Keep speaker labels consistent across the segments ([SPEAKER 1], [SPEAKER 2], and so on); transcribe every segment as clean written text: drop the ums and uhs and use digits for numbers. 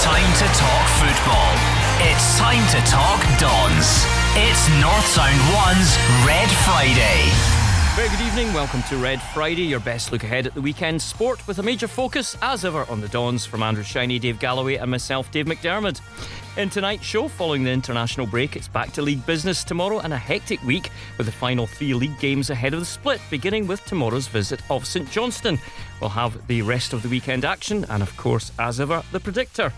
[SPEAKER 1] time to talk football. It's time to talk Dons. It's North Sound 1's Red Friday.
[SPEAKER 2] Very good evening, welcome to Red Friday, your best look ahead at the weekend sport with a major focus, as ever, on the Dons from Andrew Shinnie, Dave Galloway and myself, Dave McDermott. In tonight's show, following the international break, it's back to league business tomorrow and a hectic week with the final 3 league games ahead of the split, beginning with tomorrow's visit of St Johnstone. We'll have the rest of the weekend action and, of course, as ever, the predictor.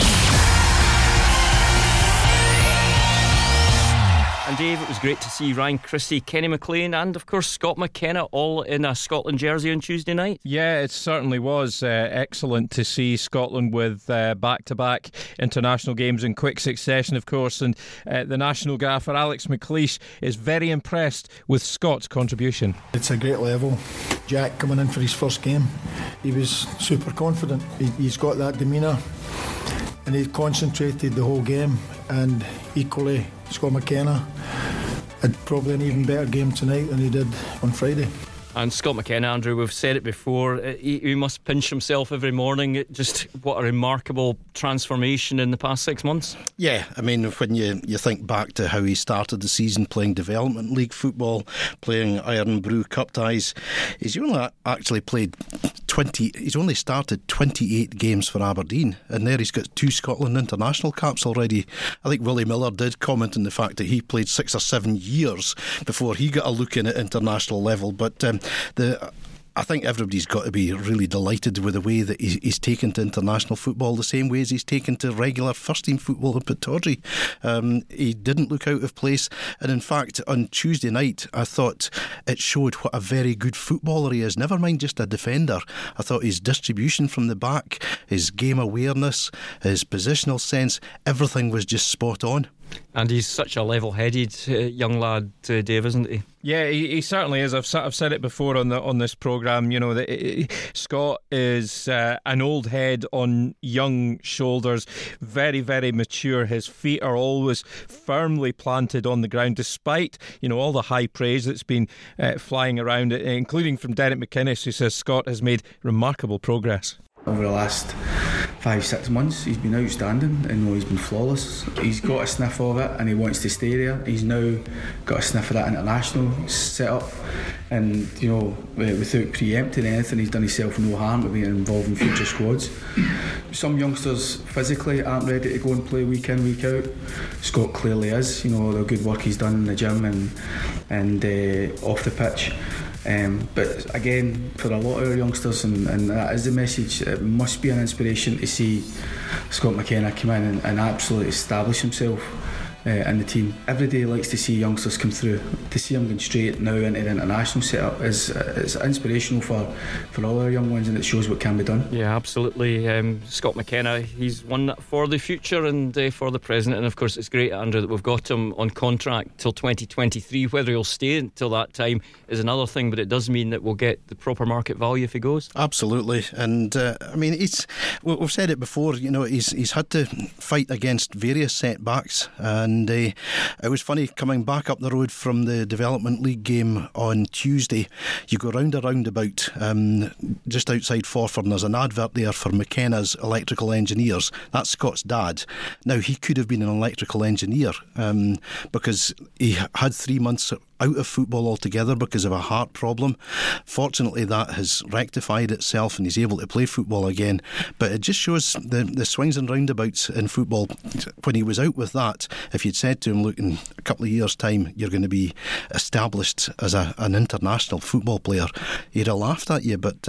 [SPEAKER 2] And Dave, it was great to see Ryan Christie, Kenny McLean and of course Scott McKenna all in a Scotland jersey on Tuesday night.
[SPEAKER 3] Yeah, it certainly was excellent to see Scotland with back-to-back international games in quick succession, of course, and the national gaffer Alex McLeish is very impressed with Scott's contribution.
[SPEAKER 4] It's a great level. Jack coming in for his first game, he was super confident. He's got that demeanour and he concentrated the whole game, and equally Scott McKenna had probably an even better game tonight than he did on Friday.
[SPEAKER 2] And Scott McKenna, Andrew, we've said it before, he must pinch himself every morning. Just what a remarkable transformation in the past 6 months.
[SPEAKER 5] Yeah, I mean, when you think back to how he started the season playing Development League football, playing Iron Brew Cup ties, he's only actually played he's only started 28 games for Aberdeen, and there he's got 2 Scotland international caps already. I think Willie Miller did comment on the fact that he played 6 or 7 years before he got a look in at international level, but I think everybody's got to be really delighted with the way that he's taken to international football, the same way as he's taken to regular first team football in Pittodrie. He didn't look out of place, and in fact on Tuesday night I thought it showed what a very good footballer he is, never mind just a defender. I thought his distribution from the back, his game awareness, his positional sense, everything was just spot on.
[SPEAKER 2] And he's such a level-headed young lad, Dave, isn't he?
[SPEAKER 3] Yeah, he certainly is. I've said it before on this programme. You know, that Scott is an old head on young shoulders, very, very mature. His feet are always firmly planted on the ground, despite all the high praise that's been flying around, including from Derek McInnes, who says Scott has made remarkable progress.
[SPEAKER 6] Over the last 5-6 months he's been outstanding, and he's been flawless. He's got a sniff of it and he wants to stay there. He's now got a sniff of that international setup, and without preempting anything, he's done himself no harm to being involved in future squads. Some youngsters physically aren't ready to go and play week in, week out. Scott clearly is. The good work he's done in the gym and off the pitch. But again, for a lot of our youngsters, and that is the message, it must be an inspiration to see Scott McKenna come in and absolutely establish himself in the team. Every day likes to see youngsters come through. To see him going straight now into the international setup is inspirational for all our young ones, and it shows what can be done.
[SPEAKER 2] Yeah, absolutely. Scott McKenna, he's one for the future and for the present, and of course it's great, Andrew, that we've got him on contract till 2023. Whether he'll stay until that time is another thing, but it does mean that we'll get the proper market value if he goes.
[SPEAKER 5] Absolutely. And I mean, we've said it before, he's had to fight against various setbacks, and it was funny coming back up the road from the Development League game on Tuesday. You go round a roundabout just outside Forfar, and there's an advert there for McKenna's Electrical Engineers. That's Scott's dad. Now, he could have been an electrical engineer because he had 3 months out of football altogether because of a heart problem. Fortunately, that has rectified itself and he's able to play football again. But it just shows the swings and roundabouts in football. When he was out with that, if you'd said to him, look, in a couple of years' time you're going to be established as an international football player, he'd have laughed at you. But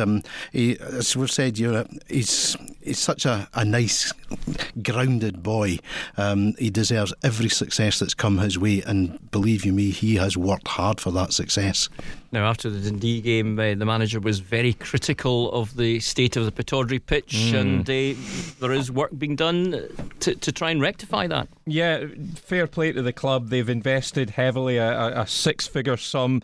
[SPEAKER 5] as we've said, he's such a nice, grounded boy. He deserves every success that's come his way, and believe you me, he has worked hard for that success.
[SPEAKER 2] Now, after the Dundee game, the manager was very critical of the state of the Pittodrie pitch, and there is work being done to try and rectify that.
[SPEAKER 3] Yeah, fair play to the club. They've invested heavily, a 6-figure sum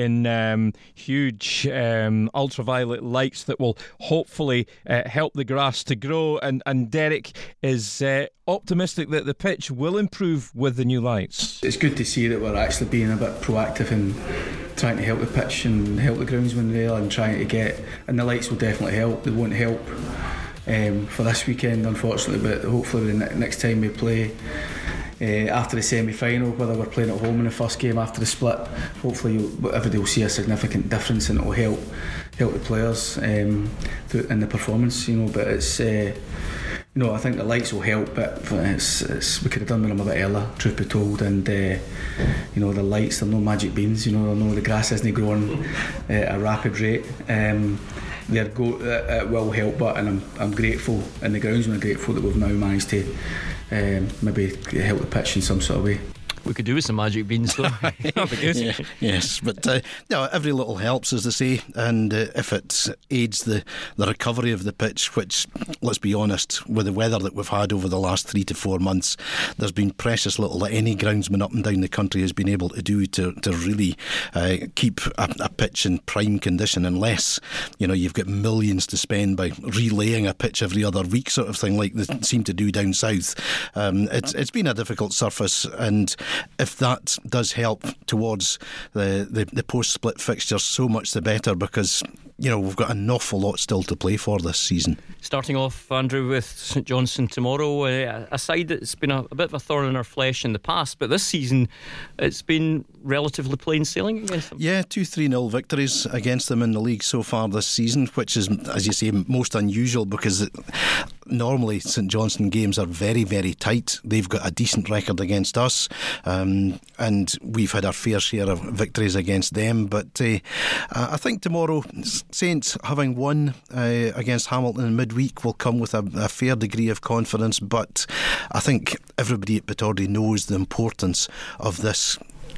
[SPEAKER 3] in huge ultraviolet lights that will hopefully help the grass to grow, and Derek is optimistic that the pitch will improve with the new lights.
[SPEAKER 6] It's good to see that we're actually being a bit proactive in trying to help the pitch and help the groundsman there, and trying to get, and the lights will definitely help. They won't help for this weekend, unfortunately. But hopefully the next time we play after the semi-final, whether we're playing at home in the first game after the split, hopefully everybody will see a significant difference, and it will help the players in the performance. But it's I think the lights will help, but we could have done with them a bit earlier, truth be told. And the lights, they're no magic beans. The grass isn't growing at a rapid rate. It will help, but and I'm grateful, and the groundsmen are grateful that we've now managed to maybe help the pitch in some sort of way.
[SPEAKER 2] We could do with some magic beans though.
[SPEAKER 5] Yeah, yes, but every little helps, as they say, and if it aids the recovery of the pitch, which, let's be honest, with the weather that we've had over the last 3 to 4 months, there's been precious little that any groundsman up and down the country has been able to do to really keep a pitch in prime condition, unless you've got millions to spend by relaying a pitch every other week, sort of thing, like they seem to do down south. It's been a difficult surface, and if that does help towards the post-split fixtures, so much the better, because we've got an awful lot still to play for this season.
[SPEAKER 2] Starting off, Andrew, with St Johnstone tomorrow, a side that's been a bit of a thorn in our flesh in the past, but this season it's been relatively plain sailing against them.
[SPEAKER 5] Yeah, 2-3-0 victories against them in the league so far this season, which is, as you say, most unusual, because normally St Johnstone games are very, very tight. They've got a decent record against us, and we've had our fair share of victories against them. But I think tomorrow, Saints, having won against Hamilton in midweek, will come with a fair degree of confidence. But I think everybody at Pittodrie knows the importance of this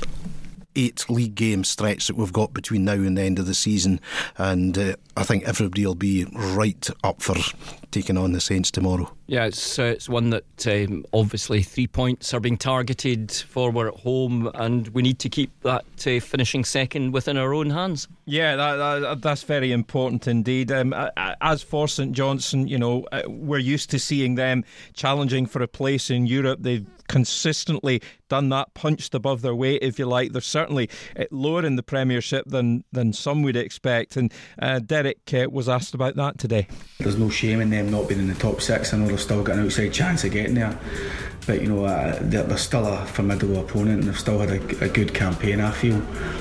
[SPEAKER 5] 8 league game stretch that we've got between now and the end of the season, and I think everybody will be right up for taking on the Saints tomorrow.
[SPEAKER 2] Yeah, it's one that obviously 3 points are being targeted for. We're at home, and we need to keep that finishing second within our own hands.
[SPEAKER 3] Yeah, that's very important indeed. As for St Johnstone, we're used to seeing them challenging for a place in Europe. They've consistently done that, punched above their weight, if you like. They're certainly lower in the Premiership than some would expect, and Derek was asked about that today.
[SPEAKER 6] There's no shame in them not being in the top 6. I know they've still got an outside chance of getting there, but they're still a formidable opponent, and they've still had a good campaign, I feel.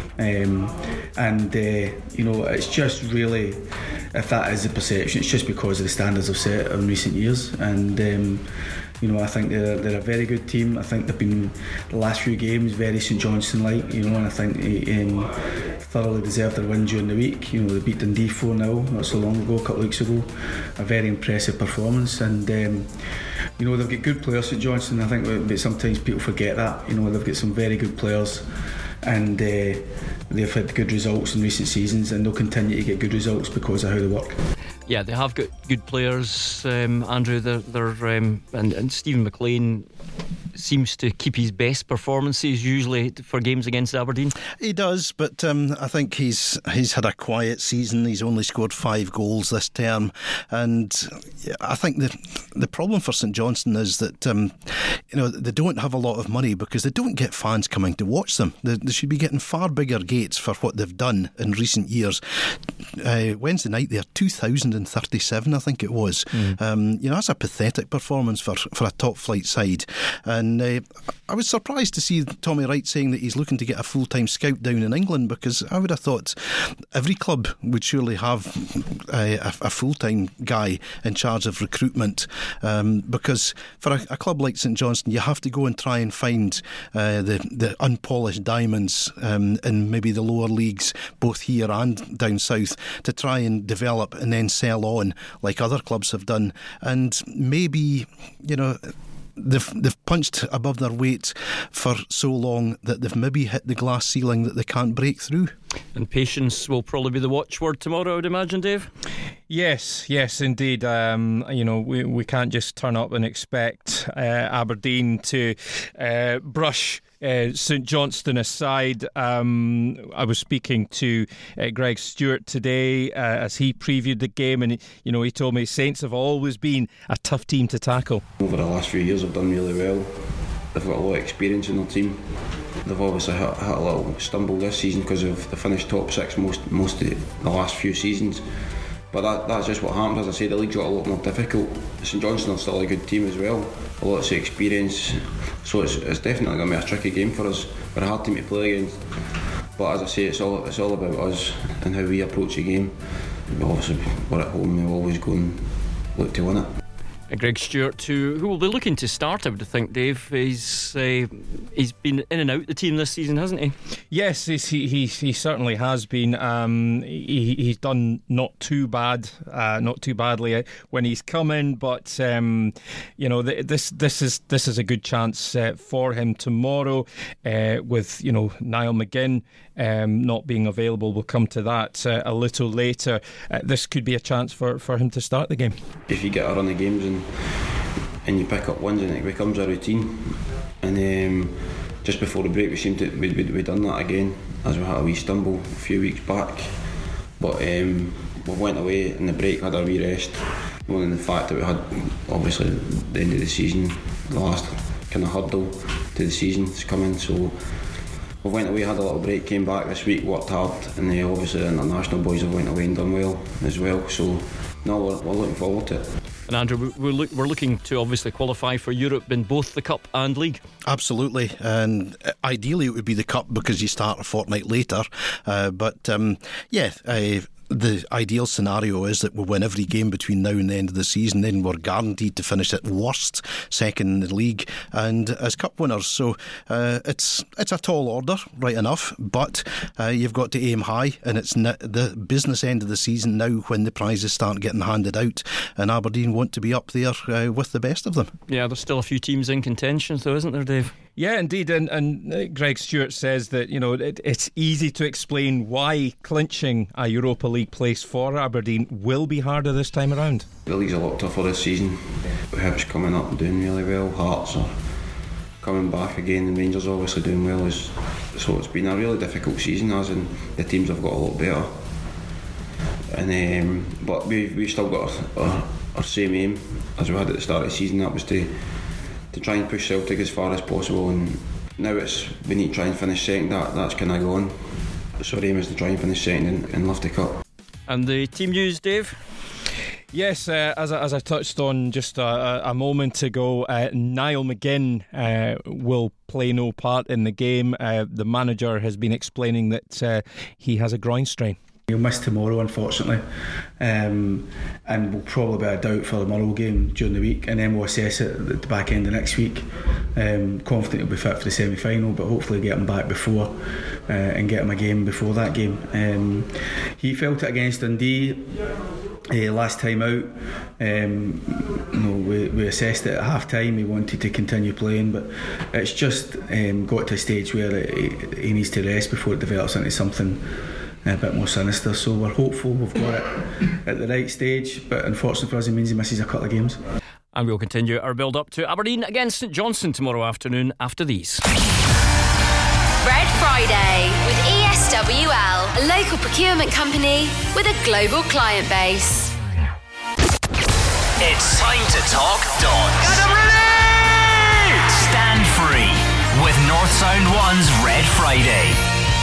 [SPEAKER 6] It's just really, if that is the perception, it's just because of the standards they've set in recent years. And I think they're a very good team. I think they've been, the last few games, very St Johnstone-like, and I think they thoroughly deserved their win during the week. They beat Dundee 4-0 not so long ago, a couple of weeks ago. A very impressive performance, and they've got good players, St Johnstone. I think but sometimes people forget that. They've got some very good players, and they've had good results in recent seasons, and they'll continue to get good results because of how they work.
[SPEAKER 2] Yeah, they have got good players, Andrew. And Stephen McLean seems to keep his best performances usually for games against Aberdeen.
[SPEAKER 5] He does, but I think he's had a quiet season. He's only scored 5 goals this term, and I think the problem for St Johnstone is that they don't have a lot of money, because they don't get fans coming to watch them. They should be getting far bigger gates for what they've done in recent years. Wednesday night there, 2,037, I think it was. That's a pathetic performance for a top flight side. And I was surprised to see Tommy Wright saying that he's looking to get a full-time scout down in England, because I would have thought every club would surely have a full-time guy in charge of recruitment, because for a club like St Johnstone, you have to go and try and find the unpolished diamonds in maybe the lower leagues, both here and down south, to try and develop and then sell on like other clubs have done. And maybe they've punched above their weight for so long that they've maybe hit the glass ceiling that they can't break through.
[SPEAKER 2] And patience will probably be the watchword tomorrow, I would imagine, Dave.
[SPEAKER 3] Yes, indeed. We can't just turn up and expect Aberdeen to brush St Johnstone aside. I was speaking to Greg Stewart today as he previewed the game, and he told me Saints have always been a tough team to tackle.
[SPEAKER 7] Over the last few years they've done really well. They've got a lot of experience in their team. They've obviously hit a little stumble this season because of the finished top 6 most of the last few seasons. But that's just what happened. As I say, the league's got a lot more difficult. St Johnstone are still a good team as well, a lot of experience, so it's definitely going to be a tricky game for us. We're a hard team to play against, but as I say, it's all about us and how we approach the game. Obviously, we're at home, we always go and look to win it.
[SPEAKER 2] Greg Stewart, who will be looking to start, I would think, Dave. He's been in and out the team this season, hasn't he?
[SPEAKER 3] Yes, he certainly has been. He's done not too badly when he's come in, but this is a good chance for him tomorrow. With Niall McGinn not being available, we'll come to that a little later. This could be a chance for him to start the game.
[SPEAKER 7] If you get a run of games and you pick up wins, and it becomes a routine. And just before the break, we'd done that again, as we had a wee stumble a few weeks back. But we went away in the break, had a wee rest, knowing the fact that we had obviously the end of the season, the last kind of hurdle to the season's coming. So we went away, had a little break, came back this week, worked hard, and obviously the international boys have went away and done well as well. So no, we're looking forward to it.
[SPEAKER 2] And Andrew, we're looking to obviously qualify for Europe in both the Cup and League.
[SPEAKER 5] Absolutely, and ideally it would be the Cup because you start a fortnight later. The ideal scenario is that we'll win every game between now and the end of the season. Then we're guaranteed to finish at worst second in the league and as cup winners. So it's a tall order, right enough, but you've got to aim high, and it's the business end of the season now when the prizes start getting handed out, and Aberdeen want to be up there with the best of them.
[SPEAKER 2] Yeah, there's still a few teams in contention, though, isn't there, Dave?
[SPEAKER 3] Yeah, indeed, and Greg Stewart says that it's easy to explain why clinching a Europa League place for Aberdeen will be harder this time around.
[SPEAKER 7] The league's a lot tougher this season. Hibs coming up and doing really well, Hearts are coming back again, and Rangers obviously doing well. So it's been a really difficult season, as in the teams have got a lot better. And but we've still got our same aim as we had at the start of the season. That was to try and push Celtic as far as possible, and now we need to try and finish second. That's kind of gone. So our aim is to try and finish second and lift the cup.
[SPEAKER 2] And the team news, Dave?
[SPEAKER 3] Yes, as I touched on just a moment ago, Niall McGinn will play no part in the game. The manager has been explaining that he has a groin strain.
[SPEAKER 6] He'll miss tomorrow, unfortunately, and will probably be a doubt for the Murrow game during the week, and then we'll assess it at the back end of next week. Confident he'll be fit for the semi-final, but hopefully get him back before and get him a game before that game. He felt it against Dundee last time out. We assessed it at half time. He wanted to continue playing, but it's just got to a stage where he needs to rest before it develops into something a bit more sinister. So we're hopeful we've got it at the right stage, but unfortunately for us it means he misses a couple of games.
[SPEAKER 2] And we'll continue our build up to Aberdeen against St Johnstone tomorrow afternoon after these.
[SPEAKER 8] Red Friday with ESWL, a local procurement company with a global client base.
[SPEAKER 1] It's time to talk Dons. Get them ready! Stand free with North Sound 1's Red Friday.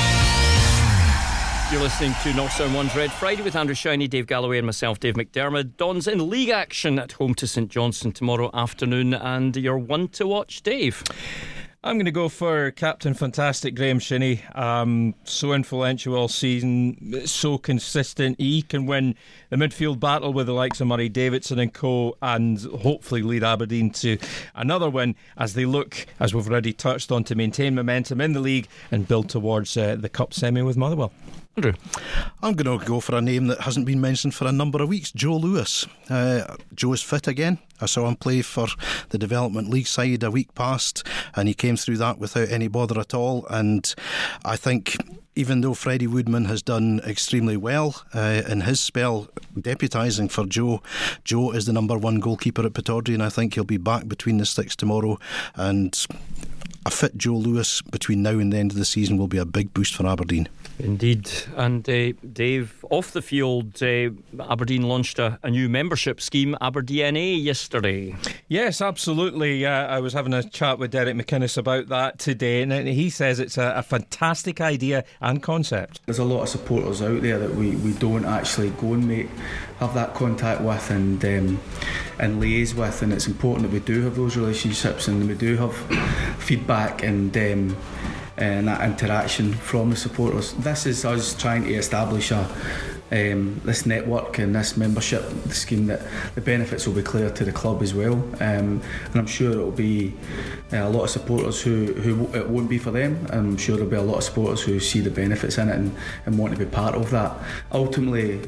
[SPEAKER 2] You're listening to North Sound 1's Red Friday with Andrew Shiny, Dave Galloway and myself, Dave McDermott. Dons in league action at home to St Johnstone tomorrow afternoon, and you're one to watch, Dave.
[SPEAKER 3] I'm going to go for Captain Fantastic Graham Shinnie. So influential all season, so consistent. He can win the midfield battle with the likes of Murray Davidson and co, and hopefully lead Aberdeen to another win as they look, as we've already touched on, to maintain momentum in the league and build towards the Cup semi with Motherwell. Andrew?
[SPEAKER 5] I'm going to go for a name that hasn't been mentioned for a number of weeks, Joe Lewis. Joe is fit again. I saw him play for the Development League side a week past, and he came through that without any bother at all. And I think even though Freddie Woodman has done extremely well in his spell deputising for Joe, Joe is the number one goalkeeper at Pittodrie, and I think he'll be back between the sticks tomorrow. And a fit Joe Lewis between now and the end of the season will be a big boost for Aberdeen.
[SPEAKER 2] Indeed. And Dave, off the field, Aberdeen launched a new membership scheme, AberDNA, yesterday.
[SPEAKER 3] Yes, absolutely. I was having a chat with Derek McInnes about that today, and he says it's a fantastic idea and concept.
[SPEAKER 6] There's a lot of supporters out there that we don't actually go and have that contact with and liaise with, and it's important that we do have those relationships and we do have feedback and that interaction from the supporters. This is us trying to establish this network and this membership scheme that the benefits will be clear to the club as well, and I'm sure it will be a lot of supporters who it won't be for them. I'm sure there'll be a lot of supporters who see the benefits in it and want to be part of that. Ultimately,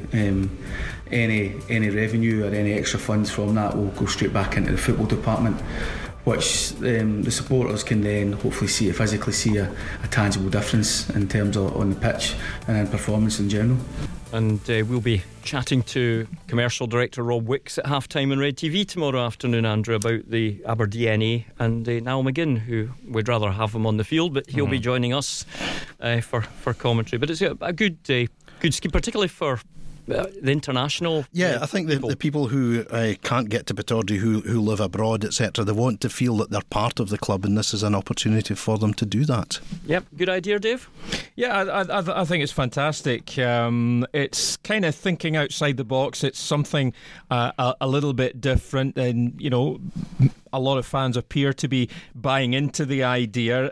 [SPEAKER 6] any revenue or any extra funds from that will go straight back into the football department, which the supporters can then hopefully physically see a tangible difference in terms of on the pitch and in performance in general.
[SPEAKER 2] And we'll be chatting to Commercial Director Rob Wicks at half-time on Red TV tomorrow afternoon, Andrew, about the AberDNA and Niall McGinn, who we'd rather have him on the field, but he'll be joining us for commentary. But it's a good scheme, particularly for the international.
[SPEAKER 5] Yeah, I think the people who can't get to Pittodrie, who live abroad, etc., they want to feel that they're part of the club, and this is an opportunity for them to do that.
[SPEAKER 2] Yep, good idea, Dave.
[SPEAKER 3] Yeah, I think it's fantastic. It's kind of thinking outside the box. It's something a little bit different, and a lot of fans appear to be buying into the idea.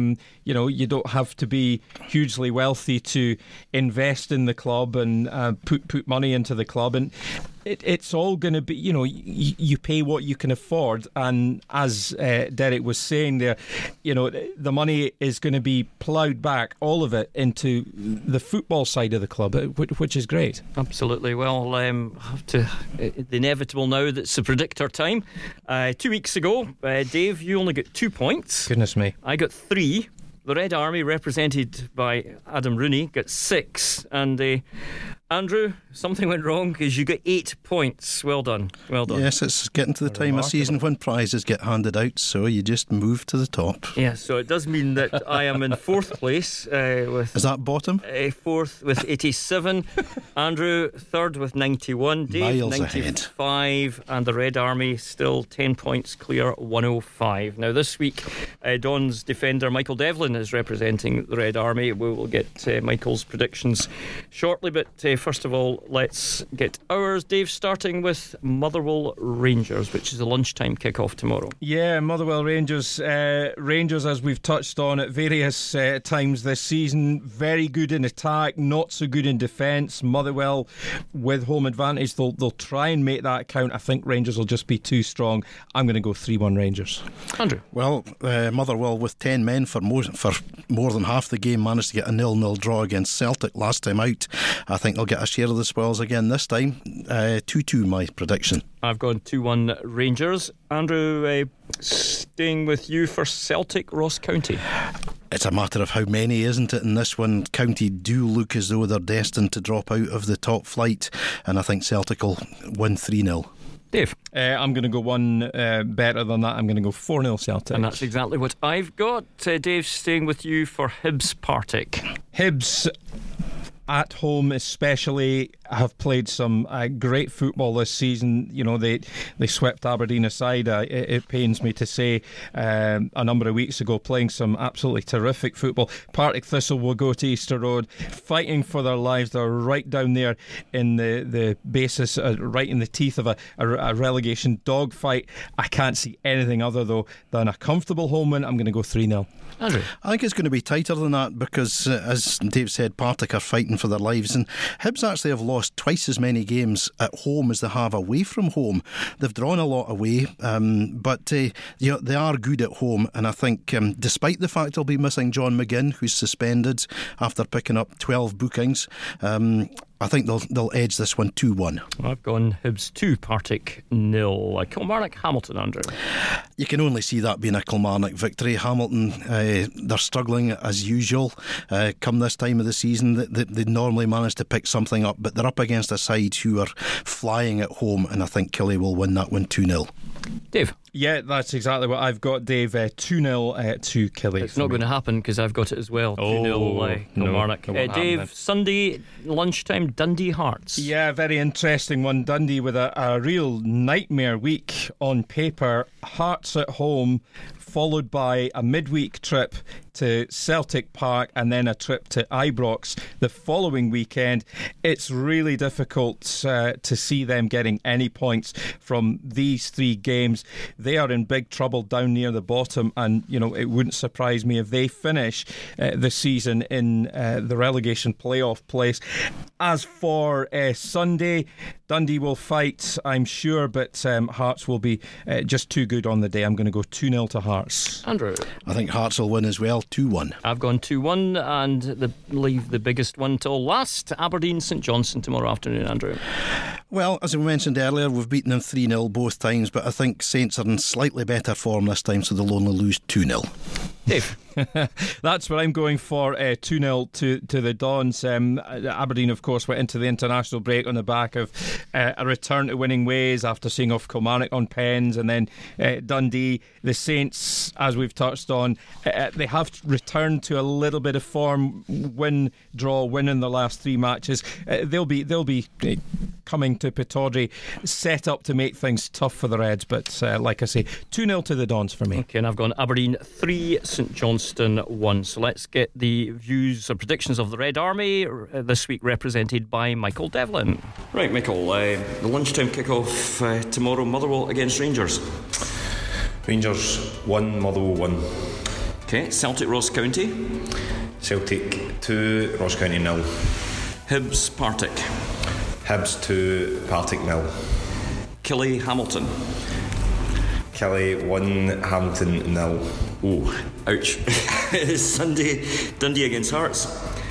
[SPEAKER 3] You don't have to be hugely wealthy to invest in the club and put money into the club, and it's all going to be, you pay what you can afford. And as Derek was saying there, the money is going to be ploughed back, all of it, into the football side of the club, which is great.
[SPEAKER 2] Absolutely. Well, have to the inevitable now. That's the predictor time. 2 weeks ago, Dave, you only got 2 points.
[SPEAKER 3] Goodness me.
[SPEAKER 2] I got 3. The Red Army, represented by Adam Rooney, got 6, and Andrew, something went wrong because you got 8 points. Well done.
[SPEAKER 5] Yes, it's getting to the time of season when prizes get handed out, so you just move to the top.
[SPEAKER 2] Yeah, so it does mean that I am in 4th place with...
[SPEAKER 5] Is that bottom?
[SPEAKER 2] 4th with 87. Andrew 3rd with 91. Dave
[SPEAKER 5] Miles
[SPEAKER 2] 95
[SPEAKER 5] ahead.
[SPEAKER 2] And the Red Army still 10 points clear, 105. Now this week, Don's defender Michael Devlin is representing the Red Army. We will get Michael's predictions shortly, but first of all, let's get ours. Dave, starting with Motherwell Rangers, which is a lunchtime kick-off tomorrow.
[SPEAKER 3] Yeah, Motherwell Rangers. Rangers, as we've touched on at various times this season, very good in attack, not so good in defence. Motherwell, with home advantage, they'll try and make that count. I think Rangers will just be too strong. I'm going to go 3-1 Rangers.
[SPEAKER 2] Andrew?
[SPEAKER 5] Well, Motherwell, with 10 men for more than half the game, managed to get a 0-0 draw against Celtic last time out. I think they'll get a share of the spoils again this time. 2-2 my prediction.
[SPEAKER 2] I've gone 2-1 Rangers. Andrew, staying with you for Celtic Ross County.
[SPEAKER 5] It's a matter of how many, isn't it? In this one, County do look as though they're destined to drop out of the top flight, and I think Celtic will win 3-0.
[SPEAKER 2] Dave?
[SPEAKER 3] I'm going to go one better than that. I'm going to go 4-0 Celtic.
[SPEAKER 2] And that's exactly what I've got. Dave, staying with you for Hibs Partick.
[SPEAKER 3] Hibs, at home especially, have played some great football this season. They swept Aberdeen aside, it pains me to say, a number of weeks ago, playing some absolutely terrific football. Partick Thistle will go to Easter Road fighting for their lives. They're right down there in the basis, right in the teeth of a relegation dogfight. I can't see anything other though than a comfortable home win. I'm going to go 3-0.
[SPEAKER 2] Andrew?
[SPEAKER 5] I think it's going to be tighter than that because, as Dave said, Partick are fighting for their lives, and Hibs actually have lost twice as many games at home as they have away from home. They've drawn a lot away, but they are good at home, and I think despite the fact they'll be missing John McGinn, who's suspended after picking up 12 bookings, I think they'll edge this one 2-1.
[SPEAKER 2] I've gone Hibs 2, Partick 0. Kilmarnock Hamilton, Andrew.
[SPEAKER 5] You can only see that being a Kilmarnock victory. Hamilton, they're struggling as usual. Come this time of the season, they normally manage to pick something up, but they're up against a side who are flying at home, and I think Killie will win that one 2-0.
[SPEAKER 2] Dave?
[SPEAKER 3] Yeah, that's exactly what I've got, Dave. 2-0 to Killie.
[SPEAKER 2] It's not going to happen because I've got it as well. 2-0 Kilmarnock. Dave, Sunday lunchtime, Dundee Hearts.
[SPEAKER 3] Yeah, very interesting one. Dundee with a real nightmare week on paper. Hearts at home, followed by a midweek trip to Celtic Park and then a trip to Ibrox the following weekend. It's really difficult to see them getting any points from these three games. They are in big trouble down near the bottom, and it wouldn't surprise me if they finish the season in the relegation playoff place. As for Sunday, Dundee will fight, I'm sure, but Hearts will be just too good on the day. I'm going to go 2-0 to Hearts.
[SPEAKER 2] Andrew?
[SPEAKER 5] I think Hearts will win as well, 2-1.
[SPEAKER 2] I've gone 2-1, and leave the biggest one till last. Aberdeen St Johnstone tomorrow afternoon, Andrew.
[SPEAKER 5] Well, as we mentioned earlier, we've beaten them 3-0 both times, but I think Saints are in slightly better form this time, so they'll only lose 2-0.
[SPEAKER 2] Dave?
[SPEAKER 3] That's what I'm going for, 2-0 to the Dons. Aberdeen, of course, went into the international break on the back of a return to winning ways after seeing off Kilmarnock on pens, and then Dundee. The Saints, as we've touched on, they have returned to a little bit of form. Win, draw, win in the last three matches. They'll be coming to Pittodrie set up to make things tough for the Reds, but like I say, 2-0 to the Dons for me.
[SPEAKER 2] Okay, and I've gone Aberdeen 3, St Johnstone 1. So let's get the views or predictions of the Red Army this week, represented by Michael Devlin.
[SPEAKER 9] Right, Michael, the lunchtime kick-off tomorrow, Motherwell against Rangers.
[SPEAKER 10] Rangers 1, Motherwell 1.
[SPEAKER 9] Okay, Celtic Ross County.
[SPEAKER 10] Celtic 2, Ross County 0.
[SPEAKER 9] Hibs Partick.
[SPEAKER 10] Hibs 2, Partick 0.
[SPEAKER 9] Killie Hamilton.
[SPEAKER 10] Killie 1, Hamilton 0.
[SPEAKER 9] Oh, ouch. Sunday, Dundee against Hearts.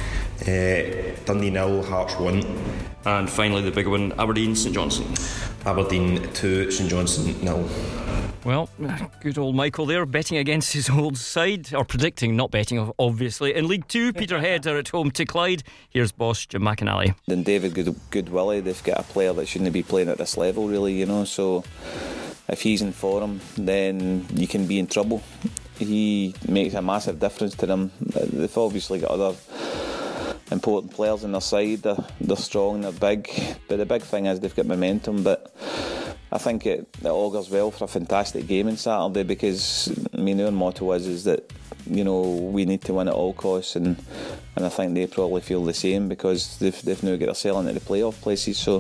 [SPEAKER 10] Dundee 0, Hearts 1.
[SPEAKER 9] And finally the big one, Aberdeen St Johnstone.
[SPEAKER 10] Aberdeen 2, St Johnstone 0.
[SPEAKER 2] Well, good old Michael there, betting against his old side, or predicting, not betting, obviously. In League 2, Peterhead are at home to Clyde. Here's boss Jim McInally.
[SPEAKER 11] Then David Goodwillie, they've got a player that shouldn't be playing at this level, really, so if he's in form, then you can be in trouble. He makes a massive difference to them. They've obviously got other important players on their side. They're strong, they're big, but the big thing is they've got momentum. But I think it augurs well for a fantastic game on Saturday, because our motto is that we need to win at all costs, and I think they probably feel the same, because they've now got themselves into the playoff places. So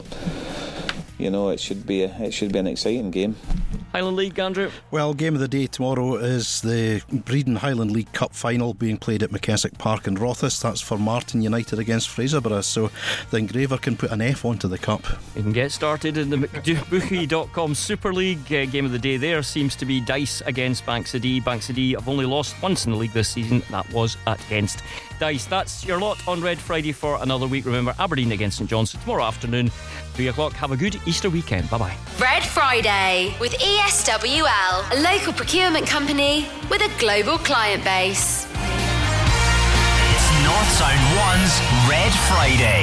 [SPEAKER 11] it should be an exciting game.
[SPEAKER 2] Highland League, Andrew?
[SPEAKER 5] Well, game of the day tomorrow is the Breedon Highland League Cup final being played at McKessick Park in Rothes. That's for Martin United against Fraserburgh, so the engraver can put an F onto the cup.
[SPEAKER 2] You can get started in the bookie.com Super League. Game of the day there seems to be Dice against Bankside. Bankside have only lost once in the league this season. That was against Dice. That's your lot on Red Friday for another week. Remember, Aberdeen against St Johnstone tomorrow afternoon, 3 o'clock. Have a good Easter weekend. Bye-bye.
[SPEAKER 8] Red Friday with ESWL, a local procurement company with a global client base.
[SPEAKER 1] It's North Sound 1's Red Friday.